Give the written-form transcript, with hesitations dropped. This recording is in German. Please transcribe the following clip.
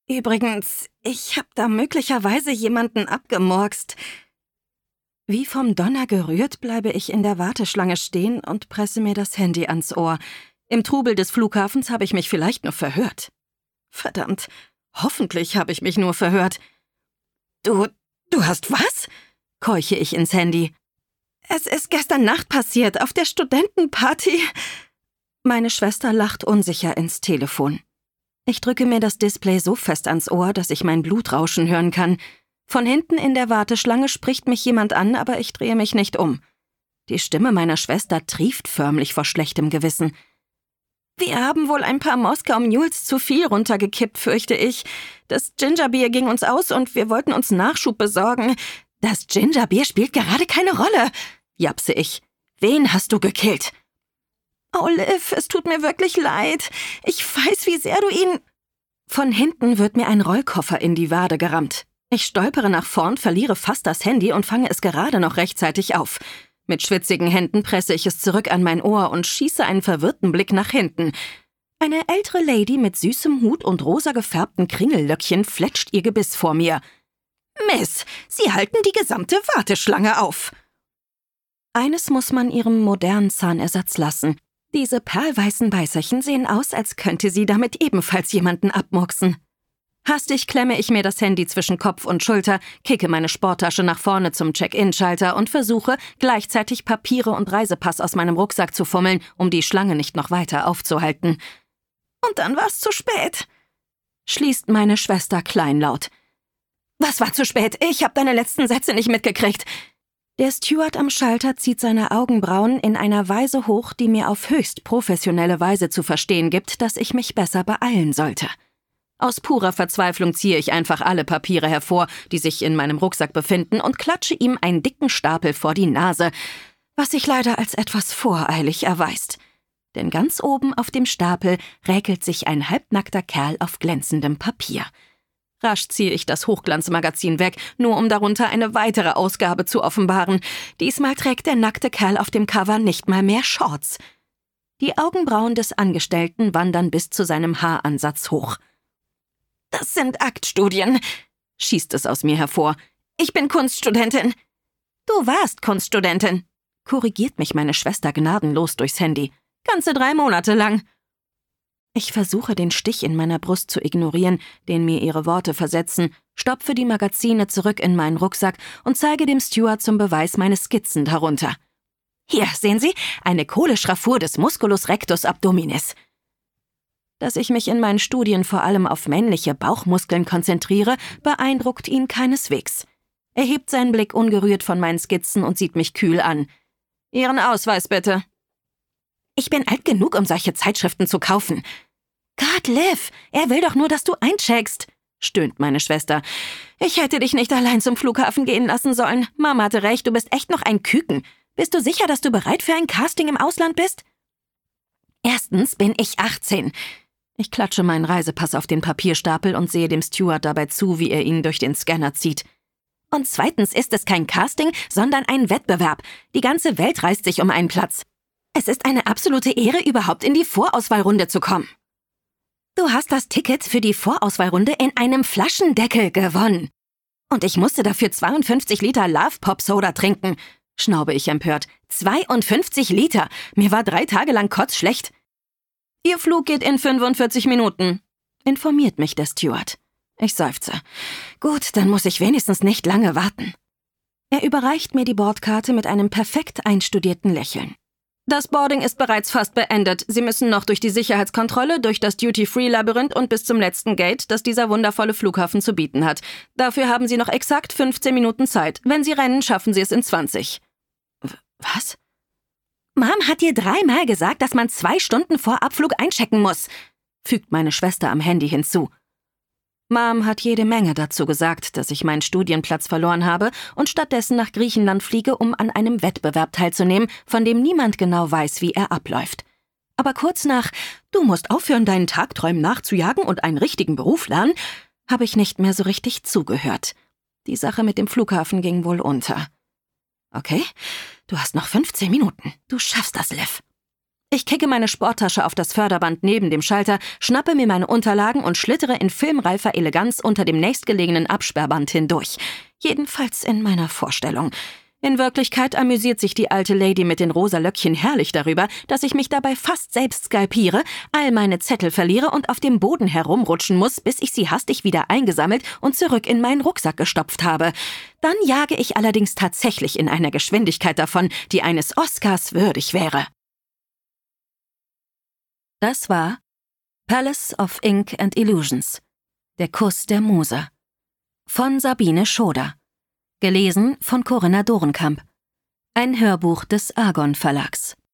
Übrigens, ich hab da möglicherweise jemanden abgemurkst. Wie vom Donner gerührt bleibe ich in der Warteschlange stehen und presse mir das Handy ans Ohr. Im Trubel des Flughafens habe ich mich vielleicht nur verhört. Verdammt, hoffentlich habe ich mich nur verhört. Du hast was? Keuche ich ins Handy. Es ist gestern Nacht passiert, auf der Studentenparty. Meine Schwester lacht unsicher ins Telefon. Ich drücke mir das Display so fest ans Ohr, dass ich mein Blutrauschen hören kann. Von hinten in der Warteschlange spricht mich jemand an, aber ich drehe mich nicht um. Die Stimme meiner Schwester trieft förmlich vor schlechtem Gewissen. Wir haben wohl ein paar Moskau Mules zu viel runtergekippt, fürchte ich. Das Gingerbier ging uns aus und wir wollten uns Nachschub besorgen. Das Gingerbier spielt gerade keine Rolle, japse ich. Wen hast du gekillt? Oh, Liv, es tut mir wirklich leid. Ich weiß, wie sehr du ihn... Von hinten wird mir ein Rollkoffer in die Wade gerammt. Ich stolpere nach vorn, verliere fast das Handy und fange es gerade noch rechtzeitig auf. Mit schwitzigen Händen presse ich es zurück an mein Ohr und schieße einen verwirrten Blick nach hinten. Eine ältere Lady mit süßem Hut und rosa gefärbten Kringellöckchen fletscht ihr Gebiss vor mir. Miss, Sie halten die gesamte Warteschlange auf. Eines muss man ihrem modernen Zahnersatz lassen. Diese perlweißen Beißerchen sehen aus, als könnte sie damit ebenfalls jemanden abmurksen. Hastig klemme ich mir das Handy zwischen Kopf und Schulter, kicke meine Sporttasche nach vorne zum Check-in-Schalter und versuche, gleichzeitig Papiere und Reisepass aus meinem Rucksack zu fummeln, um die Schlange nicht noch weiter aufzuhalten. Und dann war's zu spät, schließt meine Schwester kleinlaut. Was war zu spät? Ich hab deine letzten Sätze nicht mitgekriegt. Der Steward am Schalter zieht seine Augenbrauen in einer Weise hoch, die mir auf höchst professionelle Weise zu verstehen gibt, dass ich mich besser beeilen sollte. Aus purer Verzweiflung ziehe ich einfach alle Papiere hervor, die sich in meinem Rucksack befinden, und klatsche ihm einen dicken Stapel vor die Nase, was sich leider als etwas voreilig erweist. Denn ganz oben auf dem Stapel räkelt sich ein halbnackter Kerl auf glänzendem Papier. Rasch ziehe ich das Hochglanzmagazin weg, nur um darunter eine weitere Ausgabe zu offenbaren. Diesmal trägt der nackte Kerl auf dem Cover nicht mal mehr Shorts. Die Augenbrauen des Angestellten wandern bis zu seinem Haaransatz hoch. Das sind Aktstudien, schießt es aus mir hervor. Ich bin Kunststudentin. Du warst Kunststudentin, korrigiert mich meine Schwester gnadenlos durchs Handy. Ganze 3 Monate lang. Ich versuche, den Stich in meiner Brust zu ignorieren, den mir ihre Worte versetzen, stopfe die Magazine zurück in meinen Rucksack und zeige dem Steward zum Beweis meine Skizzen darunter. Hier, sehen Sie, eine Kohleschraffur des Musculus rectus abdominis. Dass ich mich in meinen Studien vor allem auf männliche Bauchmuskeln konzentriere, beeindruckt ihn keineswegs. Er hebt seinen Blick ungerührt von meinen Skizzen und sieht mich kühl an. Ihren Ausweis bitte. Ich bin alt genug, um solche Zeitschriften zu kaufen. Gott, Liv, er will doch nur, dass du eincheckst, stöhnt meine Schwester. Ich hätte dich nicht allein zum Flughafen gehen lassen sollen. Mama hatte recht, du bist echt noch ein Küken. Bist du sicher, dass du bereit für ein Casting im Ausland bist? Erstens bin ich 18. Ich klatsche meinen Reisepass auf den Papierstapel und sehe dem Steward dabei zu, wie er ihn durch den Scanner zieht. Und zweitens ist es kein Casting, sondern ein Wettbewerb. Die ganze Welt reißt sich um einen Platz. Es ist eine absolute Ehre, überhaupt in die Vorauswahlrunde zu kommen. Du hast das Ticket für die Vorauswahlrunde in einem Flaschendeckel gewonnen. Und ich musste dafür 52 Liter Love Pop Soda trinken, schnaube ich empört. 52 Liter! Mir war 3 Tage lang kotzschlecht. Ihr Flug geht in 45 Minuten, informiert mich der Steward. Ich seufze. Gut, dann muss ich wenigstens nicht lange warten. Er überreicht mir die Bordkarte mit einem perfekt einstudierten Lächeln. Das Boarding ist bereits fast beendet. Sie müssen noch durch die Sicherheitskontrolle, durch das Duty-Free-Labyrinth und bis zum letzten Gate, das dieser wundervolle Flughafen zu bieten hat. Dafür haben Sie noch exakt 15 Minuten Zeit. Wenn Sie rennen, schaffen Sie es in 20. Was? Mom hat dir 3-mal gesagt, dass man 2 Stunden vor Abflug einchecken muss, fügt meine Schwester am Handy hinzu. Mom hat jede Menge dazu gesagt, dass ich meinen Studienplatz verloren habe und stattdessen nach Griechenland fliege, um an einem Wettbewerb teilzunehmen, von dem niemand genau weiß, wie er abläuft. Aber kurz nach »Du musst aufhören, deinen Tagträumen nachzujagen und einen richtigen Beruf lernen«, habe ich nicht mehr so richtig zugehört. Die Sache mit dem Flughafen ging wohl unter. Okay, du hast noch 15 Minuten. Du schaffst das, Liv. Ich kicke meine Sporttasche auf das Förderband neben dem Schalter, schnappe mir meine Unterlagen und schlittere in filmreifer Eleganz unter dem nächstgelegenen Absperrband hindurch. Jedenfalls in meiner Vorstellung. In Wirklichkeit amüsiert sich die alte Lady mit den rosa Löckchen herrlich darüber, dass ich mich dabei fast selbst skalpiere, all meine Zettel verliere und auf dem Boden herumrutschen muss, bis ich sie hastig wieder eingesammelt und zurück in meinen Rucksack gestopft habe. Dann jage ich allerdings tatsächlich in einer Geschwindigkeit davon, die eines Oscars würdig wäre. Das war Palace of Ink and Illusions. Der Kuss der Muse. Von Sabine Schoder. Gelesen von Corinna Dorenkamp. Ein Hörbuch des Argon Verlags.